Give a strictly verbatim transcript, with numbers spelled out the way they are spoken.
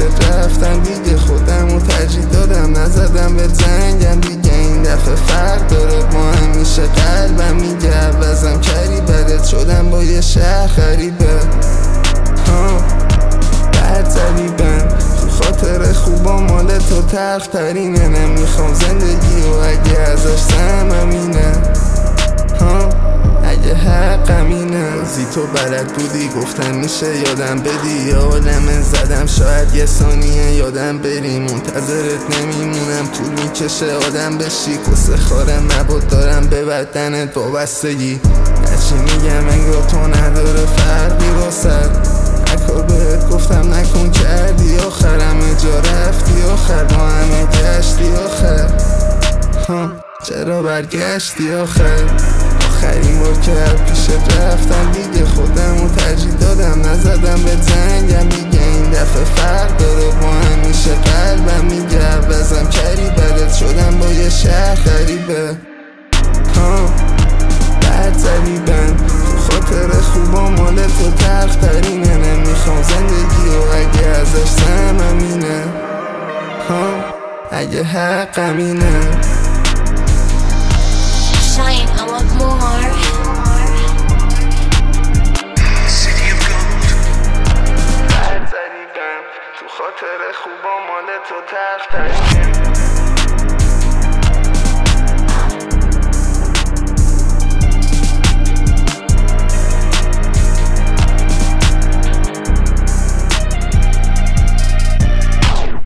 رفتم دیگه، خودم رو ترجیح دادم نزدم به زنگم دیگه. این دفعه فرق داره با همیشه، قلبم میگه عوضم کردی، بدت شدم با یه شهر غریبه. ها بعد زریبن تو خاطر خوبا مال تو تلخ ترینه، نمیخوام زندگی و اگه ازش سهمم اینه، ها اگه حقم اینه. بازی تو بلد بودی گفتم میشه یادم بدی، یا عالم زدم شاید یه ثانیه یادم بری. منتظرت نمیمونم طول میکشه آدم بشی، کسه خارم نبود دارم به بدنت وابستگی. هرچی میگم انگار تو نداره فرقی واسد، هرکار بهت گفتم نکن کردی، آخرم جا رفتی آخر، با همه گشتی آخر. ها چرا برگشتی آخر؟ آخرین بار که پیشت رفتم دیگه، خودم رو ترجیح دادم نزدم به زنگم دیگه. این دفعه فرق داره با همیشه، قلبم میگه عوضم کردی، بدت شدم با یه شهر غریبه. ها بعد زریبن تو خاطر خوبا مال تو تلخ ترینه، نمیخوام زندگی و اگه ازش سهمم اینه، ها اگه حقم اینه. Shine, I want more. City of Gold. بعد زریبن تو خاطر خوبا مال تو تلخ ترینه.